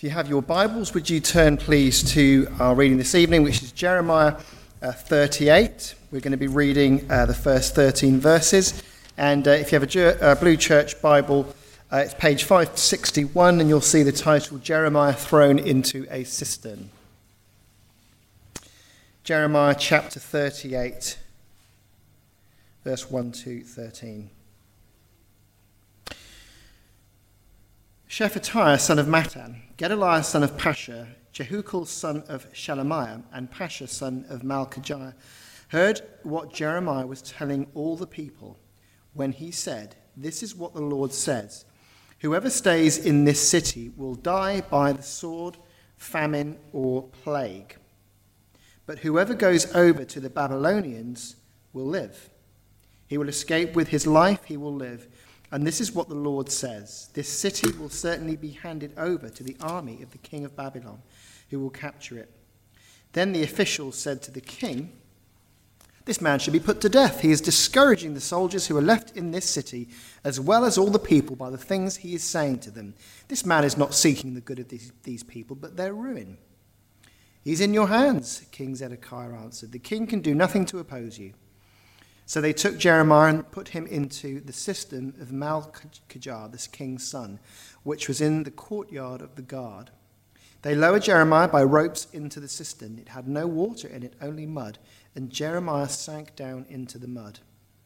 If you have your Bibles, would you turn please to our reading this evening, which is Jeremiah 38. We're going to be reading the first 13 verses. And if you have a Blue Church Bible, it's page 561, and you'll see the title, Jeremiah Thrown into a Cistern. Jeremiah chapter 38, verse 1 to 13. Shephatiah son of Mattan, Gedaliah son of Pashur, Jehukal son of Shelemiah, and Pashur son of Malchijah heard what Jeremiah was telling all the people when he said, "This is what the Lord says, whoever stays in this city will die by the sword, famine, or plague. But whoever goes over to the Babylonians will live. He will escape with his life, he will live. And this is what the Lord says, this city will certainly be handed over to the army of the king of Babylon, who will capture it." Then the officials said to the king, "This man should be put to death. He is discouraging the soldiers who are left in this city, as well as all the people, by the things he is saying to them. This man is not seeking the good of these people, but their ruin." "He's in your hands," King Zedekiah answered. "The king can do nothing to oppose you." So they took Jeremiah and put him into the cistern of Malchijah, this king's son, which was in the courtyard of the guard. They lowered Jeremiah by ropes into the cistern. It had no water in it, only mud, and Jeremiah sank down into the mud.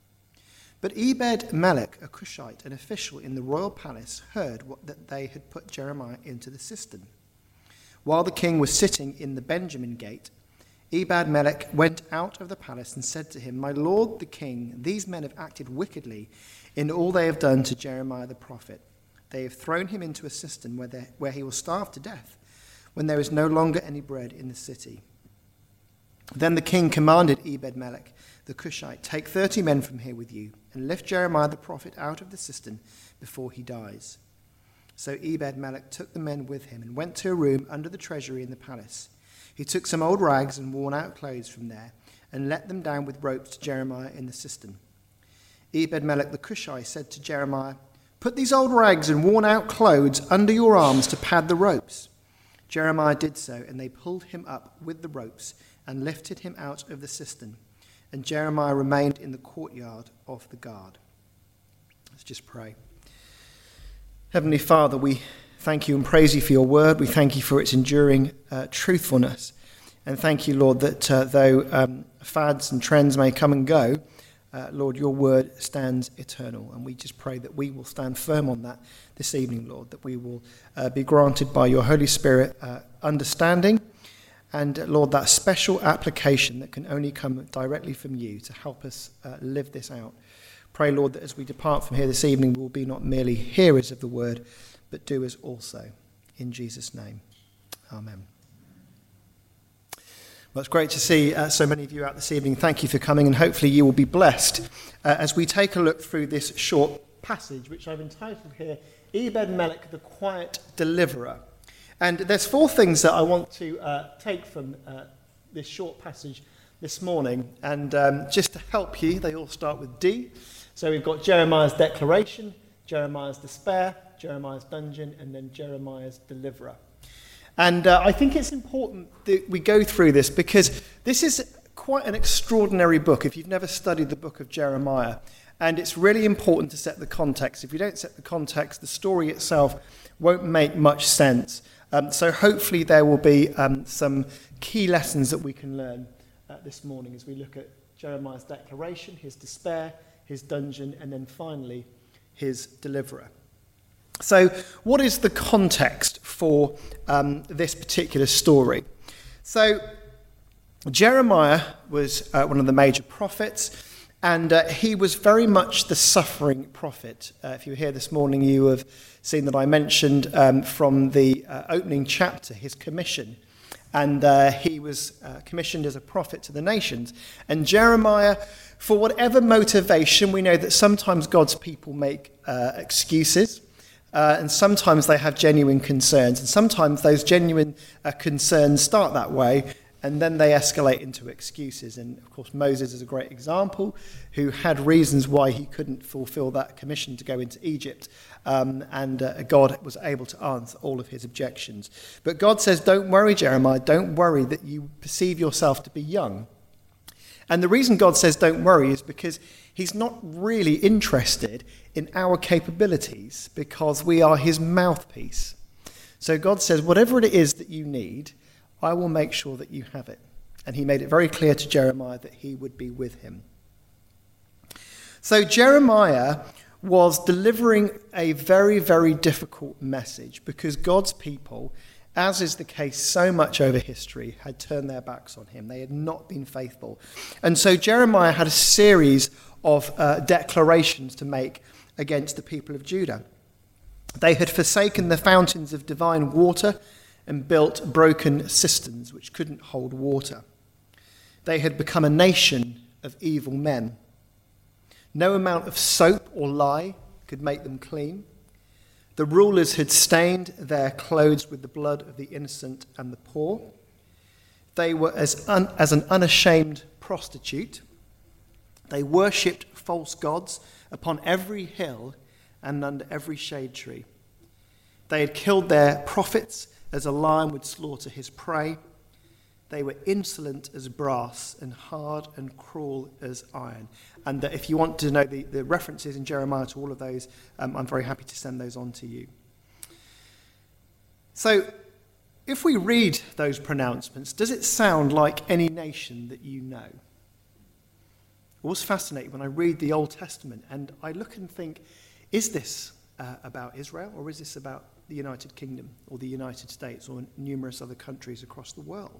But Ebed-Melech, a Cushite, an official in the royal palace, heard that they had put Jeremiah into the cistern. While the king was sitting in the Benjamin gate, Ebed-Melech went out of the palace and said to him, "My lord the king, these men have acted wickedly in all they have done to Jeremiah the prophet. They have thrown him into a cistern where he will starve to death when there is no longer any bread in the city." Then the king commanded Ebed-Melech the Cushite, "Take 30 men from here with you and lift Jeremiah the prophet out of the cistern before he dies." So Ebed-Melech took the men with him and went to a room under the treasury in the palace. He took some old rags and worn-out clothes from there and let them down with ropes to Jeremiah in the cistern. Ebed-Melech the Cushite said to Jeremiah, "Put these old rags and worn-out clothes under your arms to pad the ropes." Jeremiah did so, and they pulled him up with the ropes and lifted him out of the cistern. And Jeremiah remained in the courtyard of the guard. Let's just pray. Heavenly Father, we thank you and praise you for your word. We thank you for its enduring truthfulness. And thank you, Lord, that though fads and trends may come and go, Lord, your word stands eternal. And we just pray that we will stand firm on that this evening, Lord, that we will be granted by your Holy Spirit understanding and, Lord, that special application that can only come directly from you to help us live this out. Pray, Lord, that as we depart from here this evening, we will be not merely hearers of the word, but doers also. In Jesus' name, amen. Well, it's great to see so many of you out this evening. Thank you for coming, and hopefully you will be blessed as we take a look through this short passage, which I've entitled here, Ebed-Melech, the Quiet Deliverer. And there's 4 things that I want to take from this short passage this morning. And just to help you, they all start with D. So we've got Jeremiah's declaration, Jeremiah's despair, Jeremiah's dungeon, and then Jeremiah's deliverer. And I think it's important that we go through this because this is quite an extraordinary book if you've never studied the book of Jeremiah. And it's really important to set the context. If you don't set the context, the story itself won't make much sense. So hopefully there will be some key lessons that we can learn this morning as we look at Jeremiah's declaration, his despair, his dungeon, and then finally his deliverer. So what is the context for this particular story? So Jeremiah was one of the major prophets, and he was very much the suffering prophet. If you were here this morning, you have seen that I mentioned from the opening chapter his commission. And he was commissioned as a prophet to the nations. And Jeremiah, for whatever motivation, we know that sometimes God's people make excuses. And sometimes they have genuine concerns. And sometimes those genuine concerns start that way and then they escalate into excuses. And of course, Moses is a great example, who had reasons why he couldn't fulfill that commission to go into Egypt, and God was able to answer all of his objections. But God says, don't worry, Jeremiah, don't worry that you perceive yourself to be young. And the reason God says don't worry is because he's not really interested in our capabilities, because we are his mouthpiece. So God says, whatever it is that you need, I will make sure that you have it. And he made it very clear to Jeremiah that he would be with him. So Jeremiah was delivering a very, very difficult message, because God's people, as is the case so much over history, had turned their backs on him. They had not been faithful. And so Jeremiah had a series of declarations to make against the people of Judah. They had forsaken the fountains of divine water and built broken cisterns which couldn't hold water. They had become a nation of evil men. No amount of soap or lye could make them clean. The rulers had stained their clothes with the blood of the innocent and the poor. They were as an unashamed prostitute. They worshipped false gods upon every hill and under every shade tree. They had killed their prophets as a lion would slaughter his prey. They were insolent as brass and hard and cruel as iron. And if you want to know the references in Jeremiah to all of those, I'm very happy to send those on to you. So if we read those pronouncements, does it sound like any nation that you know? I was fascinated when I read the Old Testament and I look and think, is this about Israel, or is this about the United Kingdom or the United States or numerous other countries across the world?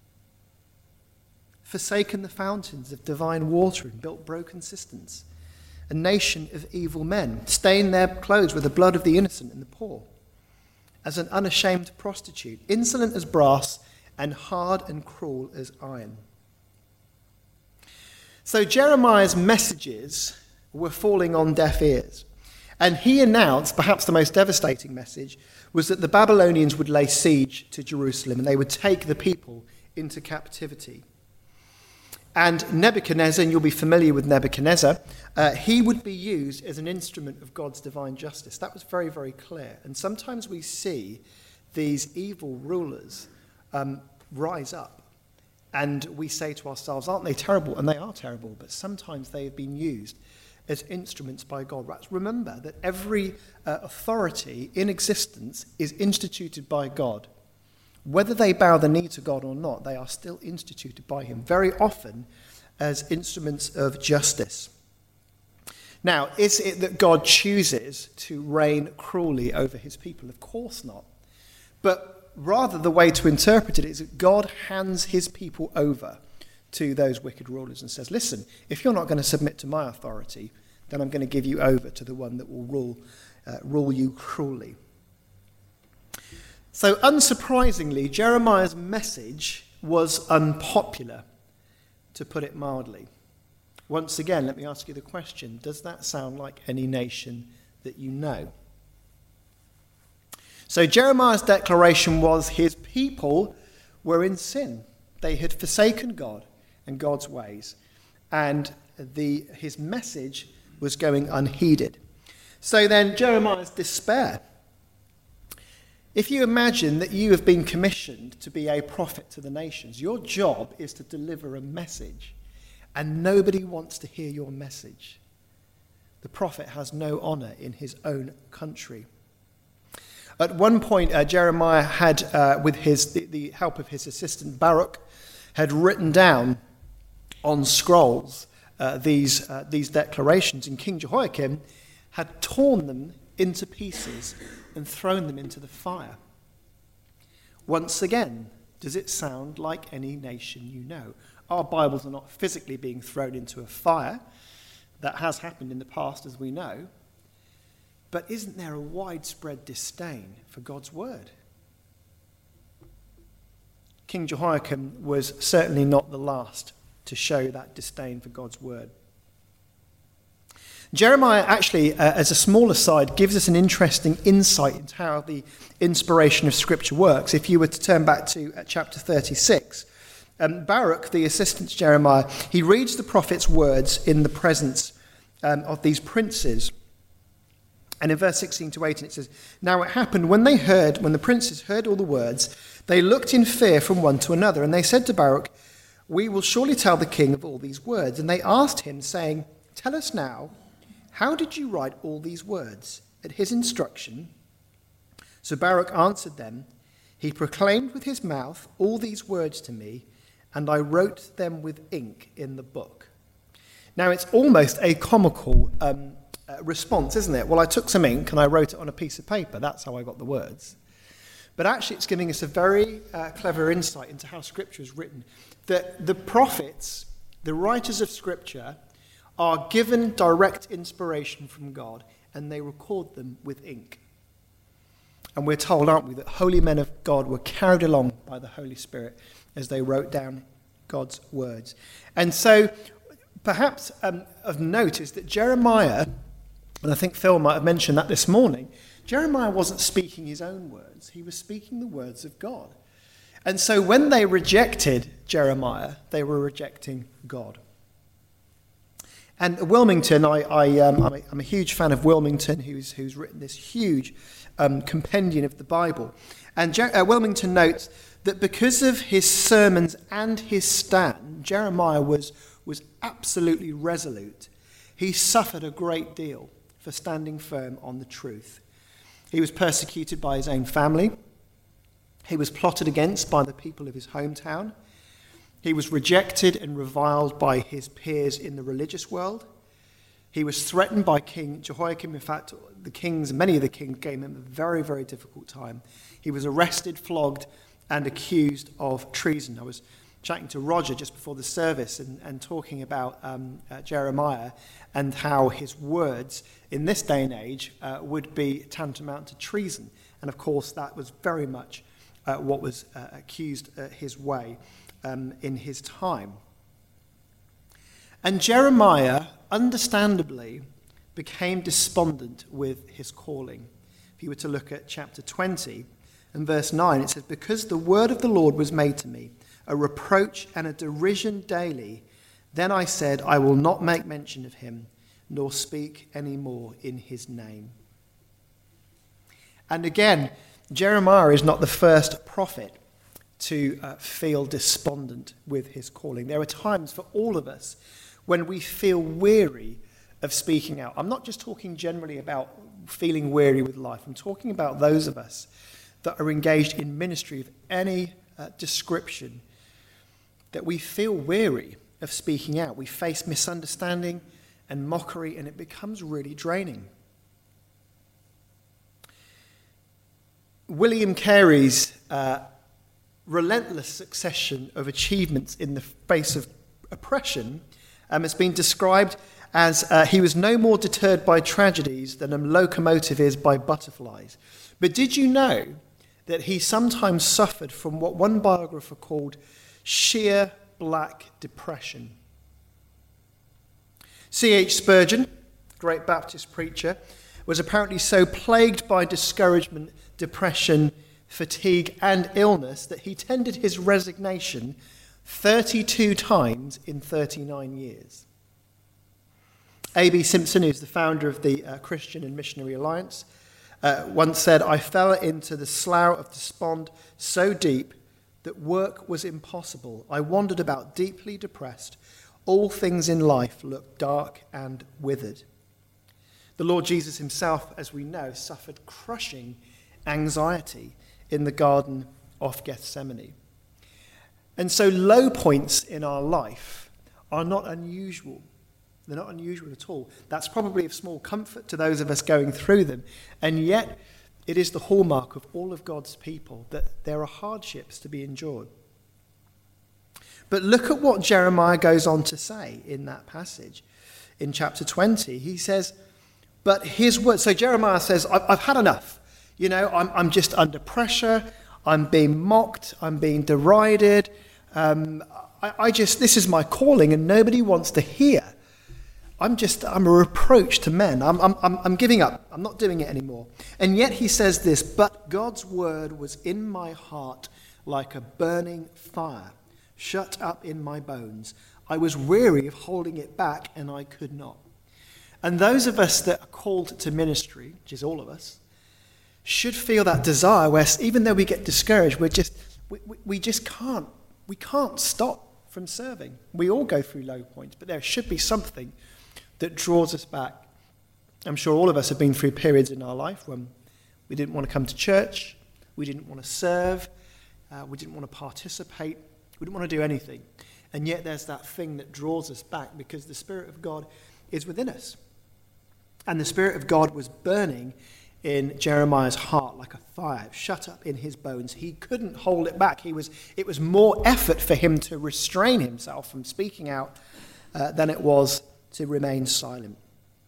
Forsaken the fountains of divine water and built broken cisterns. A nation of evil men, stained their clothes with the blood of the innocent and the poor. As an unashamed prostitute, insolent as brass and hard and cruel as iron. So Jeremiah's messages were falling on deaf ears. And he announced, perhaps the most devastating message, was that the Babylonians would lay siege to Jerusalem and they would take the people into captivity. And Nebuchadnezzar, and you'll be familiar with Nebuchadnezzar, he would be used as an instrument of God's divine justice. That was very, very clear. And sometimes we see these evil rulers rise up. And we say to ourselves, aren't they terrible? And they are terrible, but sometimes they have been used as instruments by God. Let's remember that every authority in existence is instituted by God. Whether they bow the knee to God or not, they are still instituted by him, very often as instruments of justice. Now, is it that God chooses to reign cruelly over his people? Of course not. But rather the way to interpret it is that God hands his people over to those wicked rulers and says, listen, if you're not going to submit to my authority, then I'm going to give you over to the one that will rule you cruelly. So unsurprisingly, Jeremiah's message was unpopular, to put it mildly. Once again, let me ask you the question, does that sound like any nation that you know? So Jeremiah's declaration was his people were in sin. They had forsaken God and God's ways, and his message was going unheeded. So then Jeremiah's despair. If you imagine that you have been commissioned to be a prophet to the nations, your job is to deliver a message, and nobody wants to hear your message. The prophet has no honor in his own country. At one point, Jeremiah had, with the help of his assistant Baruch, had written down on scrolls these declarations, and King Jehoiakim had torn them into pieces and thrown them into the fire. Once again, does it sound like any nation you know? Our Bibles are not physically being thrown into a fire. That has happened in the past, as we know. But isn't there a widespread disdain for God's word? King Jehoiakim was certainly not the last to show that disdain for God's word. Jeremiah actually, as a small aside, gives us an interesting insight into how the inspiration of Scripture works. If you were to turn back to chapter 36, Baruch, the assistant to Jeremiah, he reads the prophet's words in the presence of these princes. And in verse 16 to 18 it says, "Now it happened when the princes heard all the words, they looked in fear from one to another, and they said to Baruch, 'We will surely tell the king of all these words.' And they asked him, saying, 'Tell us now, how did you write all these words at his instruction?' So Baruch answered them, 'He proclaimed with his mouth all these words to me, and I wrote them with ink in the book.'" Now it's almost a comical response, isn't it? Well, I took some ink and I wrote it on a piece of paper. That's how I got the words. But actually it's giving us a very clever insight into how Scripture is written. That the prophets, the writers of Scripture, are given direct inspiration from God, and they record them with ink. And we're told, aren't we, that holy men of God were carried along by the Holy Spirit as they wrote down God's words. And so perhaps of note is that Jeremiah, and I think Phil might have mentioned that this morning, Jeremiah wasn't speaking his own words. He was speaking the words of God. And so when they rejected Jeremiah, they were rejecting God. And Wilmington, I'm a huge fan of Wilmington, who's written this huge compendium of the Bible. And Wilmington notes that because of his sermons and his stand, Jeremiah was absolutely resolute. He suffered a great deal for standing firm on the truth. He was persecuted by his own family. He was plotted against by the people of his hometown. He was rejected and reviled by his peers in the religious world. He was threatened by King Jehoiakim. In fact, many of the kings gave him a very, very difficult time. He was arrested, flogged, and accused of treason. I was chatting to Roger just before the service and talking about Jeremiah and how his words in this day and age would be tantamount to treason. And of course, that was very much what was accused his way in his time. And Jeremiah, understandably, became despondent with his calling. If you were to look at chapter 20 and verse 9, it says, "Because the word of the Lord was made to me, a reproach and a derision daily, then I said, I will not make mention of him, nor speak any more in his name." And again, Jeremiah is not the first prophet to feel despondent with his calling. There are times for all of us when we feel weary of speaking out. I'm not just talking generally about feeling weary with life. I'm talking about those of us that are engaged in ministry of any description, that we feel weary of speaking out. We face misunderstanding and mockery, and it becomes really draining. William Carey's relentless succession of achievements in the face of oppression has been described as he was no more deterred by tragedies than a locomotive is by butterflies. But did you know that he sometimes suffered from what one biographer called sheer black depression? C.H. Spurgeon, great Baptist preacher, was apparently so plagued by discouragement, depression, fatigue, and illness that he tendered his resignation 32 times in 39 years. A.B. Simpson, who's the founder of the Christian and Missionary Alliance, once said, "I fell into the slough of despond so deep that work was impossible. I wandered about deeply depressed. All things in life looked dark and withered." The Lord Jesus himself, as we know, suffered crushing anxiety in the Garden of Gethsemane. And so low points in our life are not unusual. They're not unusual at all. That's probably of small comfort to those of us going through them. And yet, it is the hallmark of all of God's people that there are hardships to be endured. But look at what Jeremiah goes on to say in that passage. In chapter 20, he says, but his word. So Jeremiah says, I've had enough. You know, I'm just under pressure. I'm being mocked. I'm being derided. This is my calling and nobody wants to hear. I'm a reproach to men. I'm giving up. I'm not doing it anymore. And yet he says this, but God's word was in my heart like a burning fire, shut up in my bones. I was weary of holding it back, and I could not. And those of us that are called to ministry, which is all of us, should feel that desire where even though we get discouraged, we just can't stop from serving. We all go through low points, but there should be something that draws us back. I'm sure all of us have been through periods in our life when we didn't want to come to church, we didn't want to serve, we didn't want to participate, we didn't want to do anything. And yet there's that thing that draws us back because the Spirit of God is within us. And the Spirit of God was burning in Jeremiah's heart like a fire, shut up in his bones. He couldn't hold it back. It was more effort for him to restrain himself from speaking out than it was to remain silent.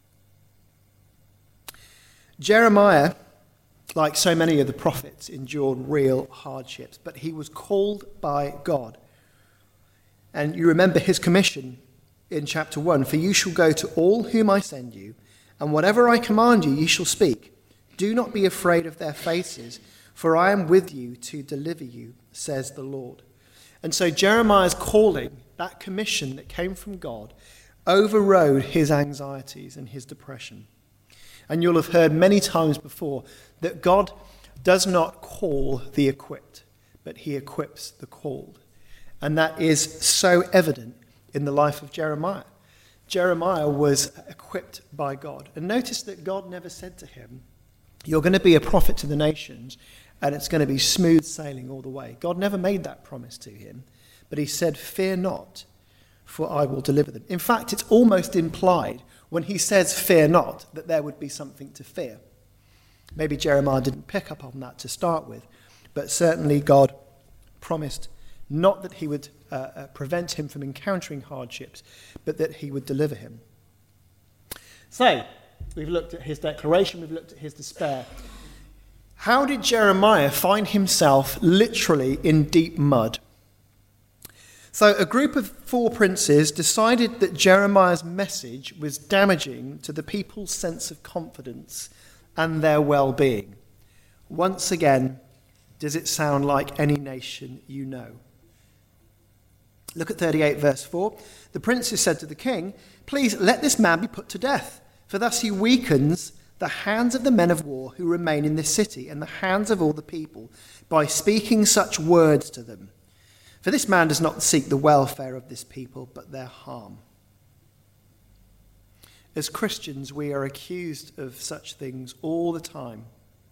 Jeremiah, like so many of the prophets, endured real hardships, but he was called by God. And you remember his commission in chapter 1, "For you shall go to all whom I send you, and whatever I command you, you shall speak. Do not be afraid of their faces, for I am with you to deliver you, says the Lord." And so Jeremiah's calling, that commission that came from God, overrode his anxieties and his depression. And you'll have heard many times before that God does not call the equipped, but he equips the called. And that is so evident in the life of Jeremiah. Jeremiah was equipped by God. And notice that God never said to him, "You're going to be a prophet to the nations, and it's going to be smooth sailing all the way." God never made that promise to him, but he said, "Fear not, for I will deliver them." In fact, it's almost implied when he says, "Fear not," that there would be something to fear. Maybe Jeremiah didn't pick up on that to start with, but certainly God promised not that he would prevent him from encountering hardships, but that he would deliver him. So, we've looked at his declaration, we've looked at his despair. How did Jeremiah find himself literally in deep mud? So a group of 4 princes decided that Jeremiah's message was damaging to the people's sense of confidence and their well-being. Once again, does it sound like any nation you know? Look at 38 verse 4. The princes said to the king, "Please let this man be put to death, for thus he weakens the hands of the men of war who remain in this city and the hands of all the people by speaking such words to them. For this man does not seek the welfare of this people, but their harm." As Christians, we are accused of such things all the time.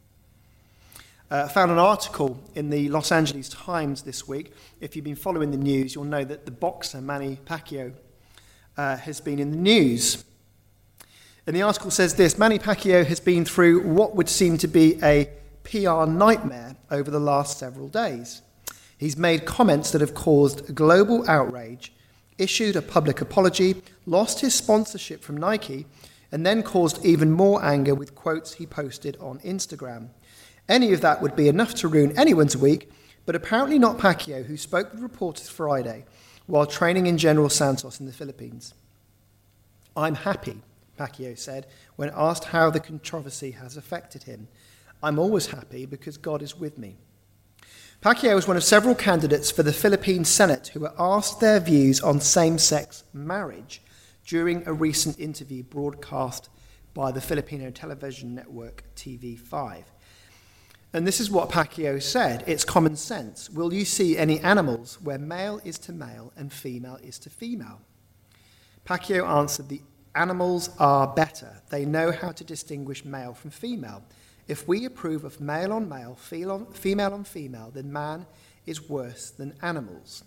I found an article in the Los Angeles Times this week. If you've been following the news, you'll know that the boxer Manny Pacquiao has been in the news. And the article says this: Manny Pacquiao has been through what would seem to be a PR nightmare over the last several days. He's made comments that have caused global outrage, issued a public apology, lost his sponsorship from Nike, and then caused even more anger with quotes he posted on Instagram. Any of that would be enough to ruin anyone's week, but apparently not Pacquiao, who spoke with reporters Friday while training in General Santos in the Philippines. "I'm happy," Pacquiao said when asked how the controversy has affected him. "I'm always happy because God is with me." Pacquiao was one of several candidates for the Philippine Senate who were asked their views on same-sex marriage during a recent interview broadcast by the Filipino television network TV5. And this is what Pacquiao said: "It's common sense. Will you see any animals where male is to male and female is to female?" Pacquiao answered, "The animals are better. They know how to distinguish male from female. If we approve of male on male, female on female, then man is worse than animals."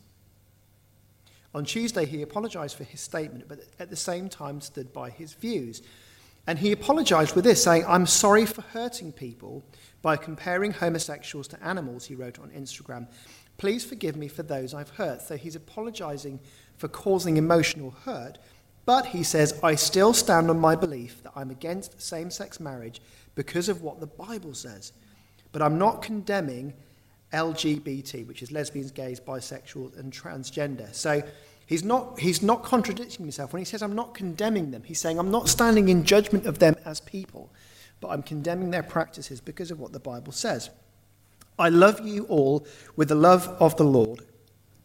On Tuesday, he apologized for his statement, but at the same time stood by his views. And he apologized with this, saying, "I'm sorry for hurting people by comparing homosexuals to animals," he wrote on Instagram. "Please forgive me for those I've hurt." So he's apologizing for causing emotional hurt, but he says, "I still stand on my belief that I'm against same-sex marriage because of what the Bible says. But I'm not condemning LGBT, which is lesbians, gays, bisexuals, and transgender." So he's not contradicting himself. When he says, "I'm not condemning them," he's saying, "I'm not standing in judgment of them as people, but I'm condemning their practices because of what the Bible says. I love you all with the love of the Lord.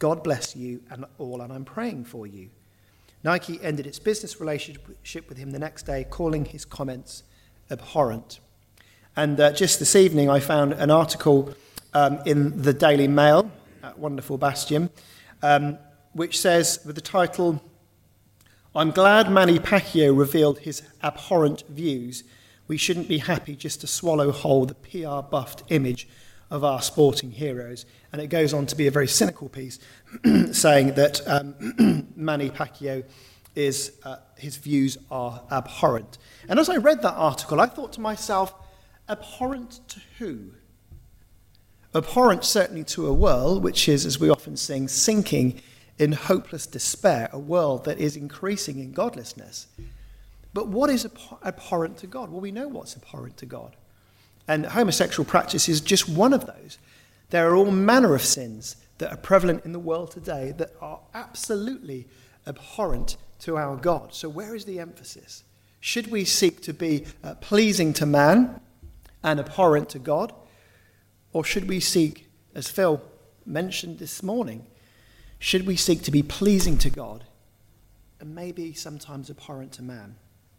God bless you and I'm praying for you. Nike ended its business relationship with him the next day, calling his comments abhorrent. And just this evening, I found an article in the Daily Mail, that wonderful bastion, which says, with the title, "I'm glad Manny Pacquiao revealed his abhorrent views. We shouldn't be happy just to swallow whole the PR-buffed image of our sporting heroes." And it goes on to be a very cynical piece, saying that Manny Pacquiao his views are abhorrent. And as I read that article, I thought to myself, abhorrent to who? Abhorrent certainly to a world which is, as we often sing, sinking in hopeless despair, a world that is increasing in godlessness. But what is abhorrent to God? Well, we know what's abhorrent to God. And homosexual practice is just one of those. There are all manner of sins that are prevalent in the world today that are absolutely abhorrent to our God. So where is the emphasis? Should we seek to be pleasing to man and abhorrent to God? Or should we seek, as Phil mentioned this morning, should we seek to be pleasing to God and maybe sometimes abhorrent to man?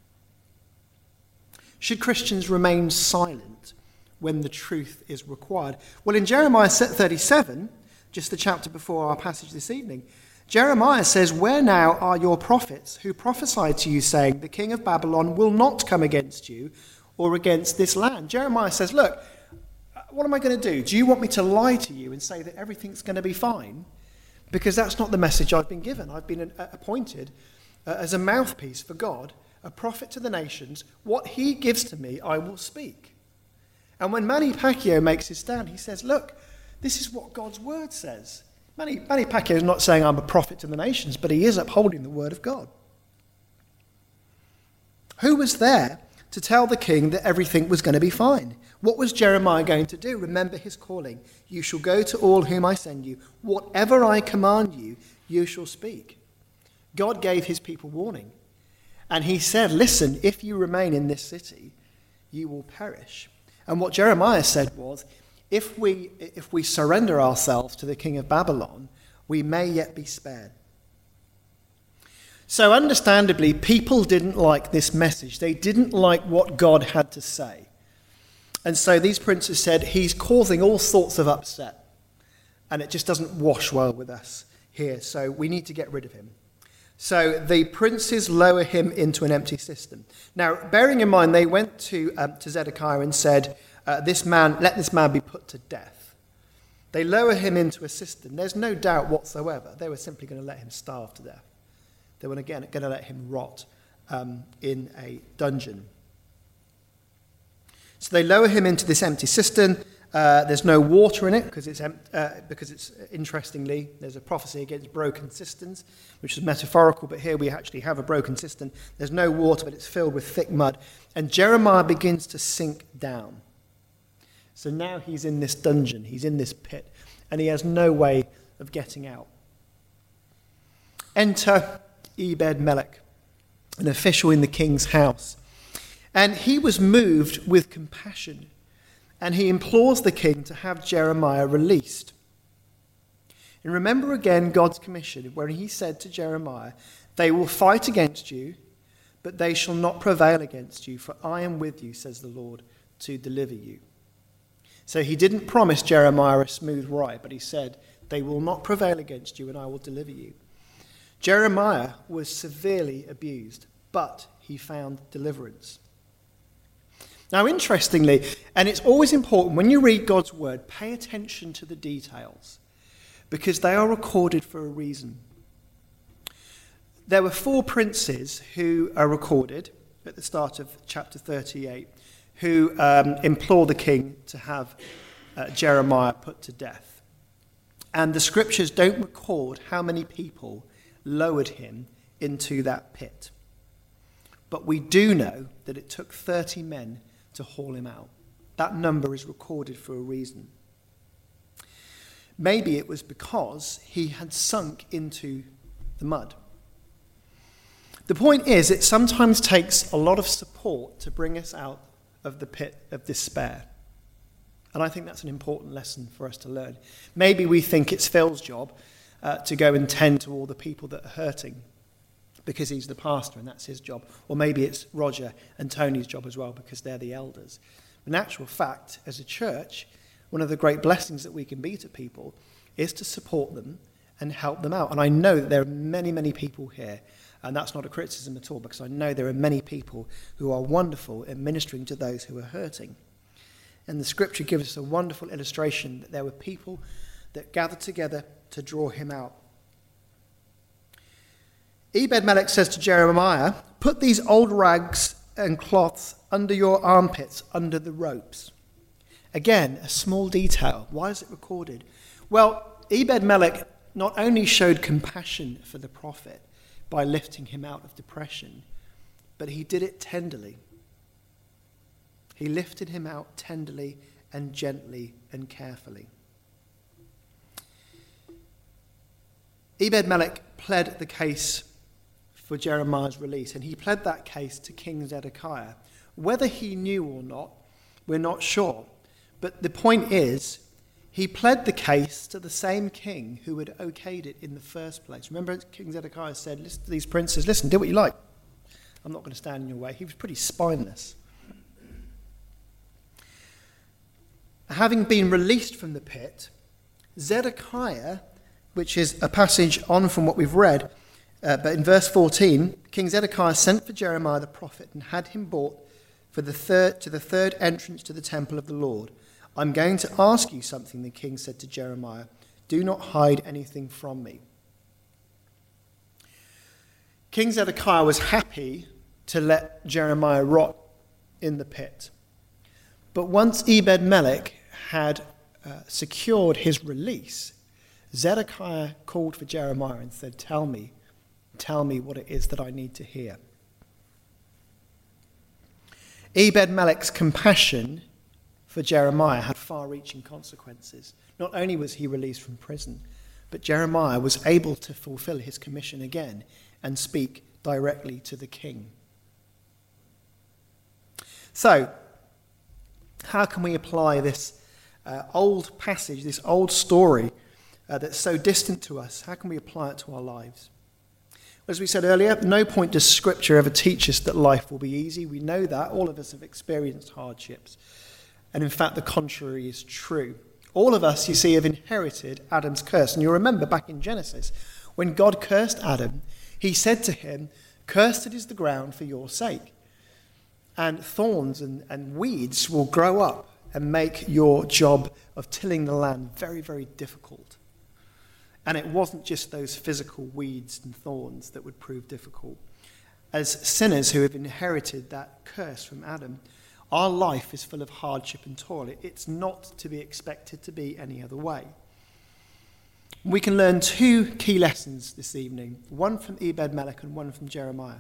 Should Christians remain silent when the truth is required? Well, in Jeremiah 37, just the chapter before our passage this evening, Jeremiah says, "Where now are your prophets who prophesied to you, saying, the king of Babylon will not come against you or against this land?" Jeremiah says, look, what am I going to do? Do you want me to lie to you and say that everything's going to be fine? Because that's not the message I've been given. I've been appointed as a mouthpiece for God, a prophet to the nations. What he gives to me, I will speak. And when Manny Pacquiao makes his stand, he says, look, this is what God's word says. Manny Pacquiao is not saying I'm a prophet to the nations, but he is upholding the word of God. Who was there to tell the king that everything was going to be fine? What was Jeremiah going to do? Remember his calling. You shall go to all whom I send you. Whatever I command you, you shall speak. God gave his people warning. And he said, listen, if you remain in this city, you will perish. And what Jeremiah said was, if we surrender ourselves to the king of Babylon, we may yet be spared. So understandably, people didn't like this message. They didn't like what God had to say. And so these princes said, he's causing all sorts of upset. And it just doesn't wash well with us here. So we need to get rid of him. So the princes lower him into an empty cistern. Now, bearing in mind, they went to Zedekiah and said, let this man be put to death. They lower him into a cistern. There's no doubt whatsoever. They were simply going to let him starve to death. They were again going to let him rot in a dungeon. So they lower him into this empty cistern. There's no water in it because it's interestingly, there's a prophecy against broken cisterns, which is metaphorical, but here we actually have a broken cistern. There's no water, but it's filled with thick mud. And Jeremiah begins to sink down. So now he's in this dungeon, he's in this pit, and he has no way of getting out. Enter Ebed-Melech, an official in the king's house. And he was moved with compassion, and he implores the king to have Jeremiah released. And remember again God's commission, where he said to Jeremiah, they will fight against you, but they shall not prevail against you, for I am with you, says the Lord, to deliver you. So he didn't promise Jeremiah a smooth ride, but he said, they will not prevail against you, and I will deliver you. Jeremiah was severely abused, but he found deliverance. Now, interestingly, and it's always important when you read God's word, pay attention to the details, because they are recorded for a reason. There were 4 princes who are recorded at the start of chapter 38, who implore the king to have Jeremiah put to death. And the scriptures don't record how many people lowered him into that pit. But we do know that it took 30 men to haul him out. That number is recorded for a reason. Maybe it was because he had sunk into the mud. The point is, it sometimes takes a lot of support to bring us out of the pit of despair. And I think that's an important lesson for us to learn. Maybe we think it's Phil's job to go and tend to all the people that are hurting because he's the pastor and that's his job. Or maybe it's Roger and Tony's job as well because they're the elders. In actual fact, as a church, one of the great blessings that we can be to people is to support them and help them out. And I know that there are many, many people here, and that's not a criticism at all, because I know there are many people who are wonderful in ministering to those who are hurting. And the scripture gives us a wonderful illustration that there were people that gathered together to draw him out. Ebed-Melech says to Jeremiah, "Put these old rags and cloths under your armpits, under the ropes." Again, a small detail. Why is it recorded? Well, Ebed-Melech not only showed compassion for the prophet by lifting him out of depression, but he did it tenderly. He lifted him out tenderly and gently and carefully. Ebed-Melech pled the case for Jeremiah's release, and he pled that case to King Zedekiah. Whether he knew or not, we're not sure. But the point is, he pled the case to the same king who had okayed it in the first place. Remember, King Zedekiah said, "Listen to these princes, listen, do what you like. I'm not going to stand in your way." He was pretty spineless. Having been released from the pit, Zedekiah, which is a passage on from what we've read, but in verse 14, King Zedekiah sent for Jeremiah the prophet and had him brought to the third entrance to the temple of the Lord. "I'm going to ask you something," the king said to Jeremiah. "Do not hide anything from me." King Zedekiah was happy to let Jeremiah rot in the pit. But once Ebed-Melech had secured his release, Zedekiah called for Jeremiah and said, tell me what it is that I need to hear." Ebed-Melech's compassion for Jeremiah had far-reaching consequences. Not only was he released from prison, but Jeremiah was able to fulfill his commission again and speak directly to the king. So, how can we apply this old passage, this old story that's so distant to us? How can we apply it to our lives? As we said earlier, at no point does Scripture ever teach us that life will be easy. We know that. All of us have experienced hardships. And in fact, the contrary is true. All of us, you see, have inherited Adam's curse. And you'll remember back in Genesis, when God cursed Adam, he said to him, "Cursed is the ground for your sake. And thorns and weeds will grow up and make your job of tilling the land very, very difficult." And it wasn't just those physical weeds and thorns that would prove difficult. As sinners who have inherited that curse from Adam, our life is full of hardship and toil. It's not to be expected to be any other way. We can learn two key lessons this evening, one from Ebed-Melech and one from Jeremiah.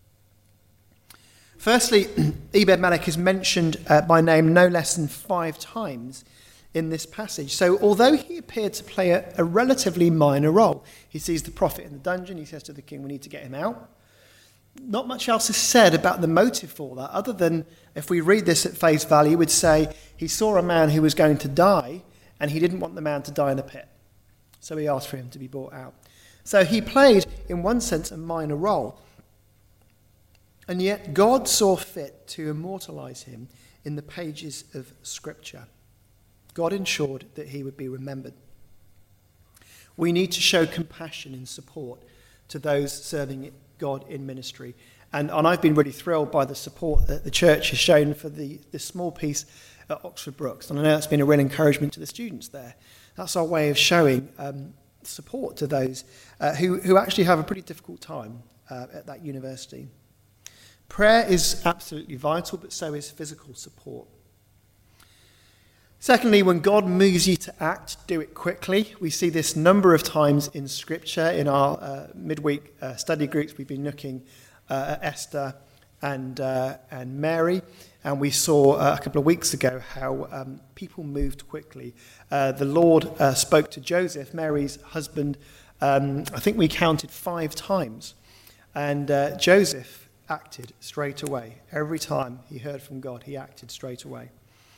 Firstly, Ebed-Melech is mentioned by name no less than 5 times in this passage. So although he appeared to play a relatively minor role, he sees the prophet in the dungeon, he says to the king, "We need to get him out." Not much else is said about the motive for that, other than if we read this at face value, we'd say he saw a man who was going to die, and he didn't want the man to die in a pit. So he asked for him to be brought out. So he played, in one sense, a minor role. And yet God saw fit to immortalize him in the pages of Scripture. God ensured that he would be remembered. We need to show compassion and support to those serving God in ministry. And I've been really thrilled by the support that the church has shown for this small piece at Oxford Brookes. And I know that's been a real encouragement to the students there. That's our way of showing support to those who actually have a pretty difficult time at that university. Prayer is absolutely vital, but so is physical support. Secondly, when God moves you to act, do it quickly. We see this number of times in Scripture. In our midweek study groups, we've been looking at Esther and Mary, and we saw a couple of weeks ago how people moved quickly. The Lord spoke to Joseph, Mary's husband, I think we counted 5 times, and Joseph acted straight away. Every time he heard from God, he acted straight away.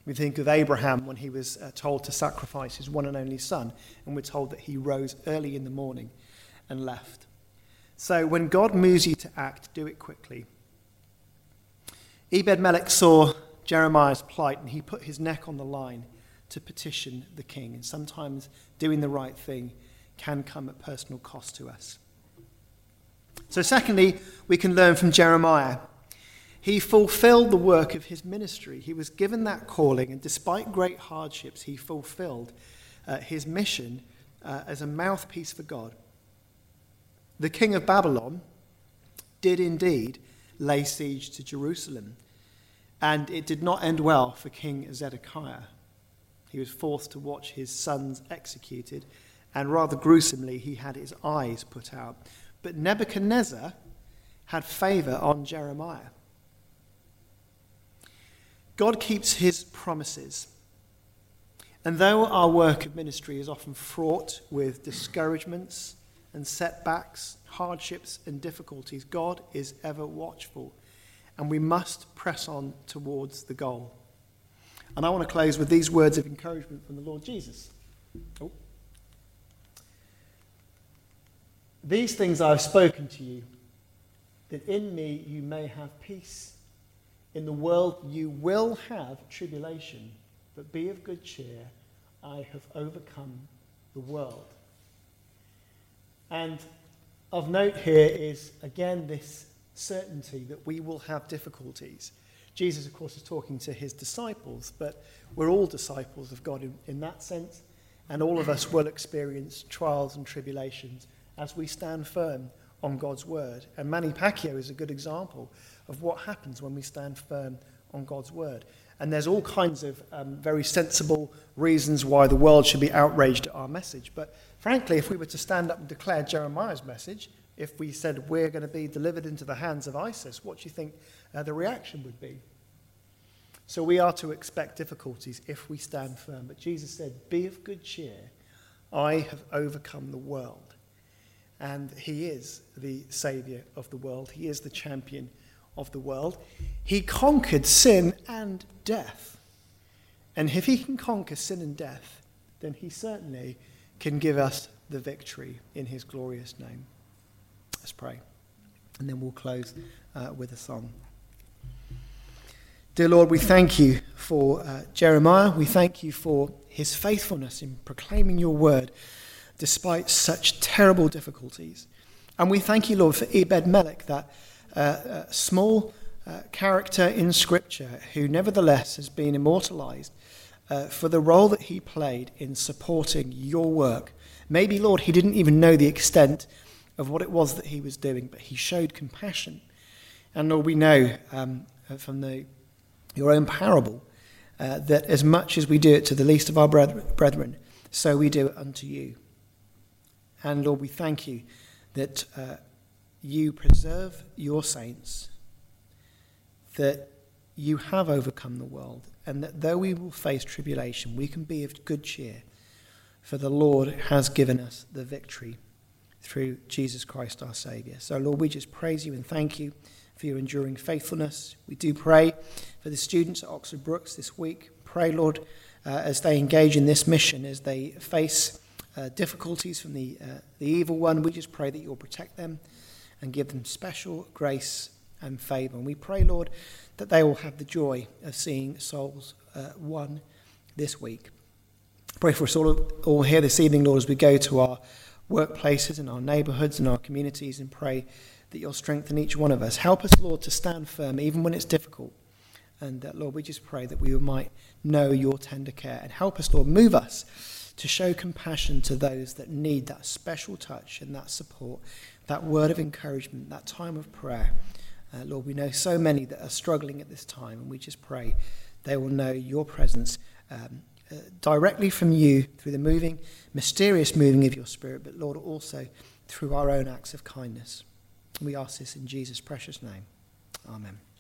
We think of Abraham when he was told to sacrifice his one and only son, and we're told that he rose early in the morning and left. So when God moves you to act, do it quickly. Ebed-Melech saw Jeremiah's plight, and he put his neck on the line to petition the king. And sometimes doing the right thing can come at personal cost to us. So secondly, we can learn from Jeremiah. He fulfilled the work of his ministry. He was given that calling, and despite great hardships, he fulfilled his mission as a mouthpiece for God. The king of Babylon did indeed lay siege to Jerusalem, and it did not end well for King Zedekiah. He was forced to watch his sons executed, and rather gruesomely, he had his eyes put out. But Nebuchadnezzar had favor on Jeremiah. God keeps his promises. And though our work of ministry is often fraught with discouragements and setbacks, hardships and difficulties, God is ever watchful, and we must press on towards the goal. And I want to close with these words of encouragement from the Lord Jesus. These things I have spoken to you, that in me you may have peace. In the world you will have tribulation, but be of good cheer. I have overcome the world. And of note here is, again, this certainty that we will have difficulties. Jesus, of course, is talking to his disciples, but we're all disciples of God in that sense, and all of us will experience trials and tribulations as we stand firm on God's word. And Manny Pacquiao is a good example of what happens when we stand firm on God's word. And there's all kinds of very sensible reasons why the world should be outraged at our message. But frankly, if we were to stand up and declare Jeremiah's message, if we said we're going to be delivered into the hands of ISIS, what do you think the reaction would be? So we are to expect difficulties if we stand firm. But Jesus said, be of good cheer. I have overcome the world. And he is the saviour of the world. He is the champion of the world. He conquered sin and death. And if he can conquer sin and death, then he certainly can give us the victory in his glorious name. Let's pray. And then we'll close with a song. Dear Lord, we thank you for Jeremiah. We thank you for his faithfulness in proclaiming your word despite such terrible difficulties. And we thank you, Lord, for Ebed-Melech, that small character in Scripture who nevertheless has been immortalized for the role that he played in supporting your work. Maybe, Lord, he didn't even know the extent of what it was that he was doing, but he showed compassion. And Lord, we know from your own parable that as much as we do it to the least of our brethren, so we do it unto you. And Lord, we thank you that you preserve your saints, that you have overcome the world, and that though we will face tribulation, we can be of good cheer, for the Lord has given us the victory through Jesus Christ our Saviour. So Lord, we just praise you and thank you for your enduring faithfulness. We do pray for the students at Oxford Brookes this week. Pray, Lord, as they engage in this mission, as they face difficulties from the evil one, we just pray that you'll protect them and give them special grace and favour. And we pray, Lord, that they will have the joy of seeing souls won this week. Pray for us all here this evening, Lord, as we go to our workplaces and our neighbourhoods and our communities, and pray that you'll strengthen each one of us. Help us, Lord, to stand firm even when it's difficult. And Lord, we just pray that we might know your tender care. And help us, Lord, move us to show compassion to those that need that special touch and that support, that word of encouragement, that time of prayer. Lord, we know so many that are struggling at this time, and we just pray they will know your presence directly from you through the mysterious moving of your Spirit, but Lord, also through our own acts of kindness. We ask this in Jesus' precious name. Amen.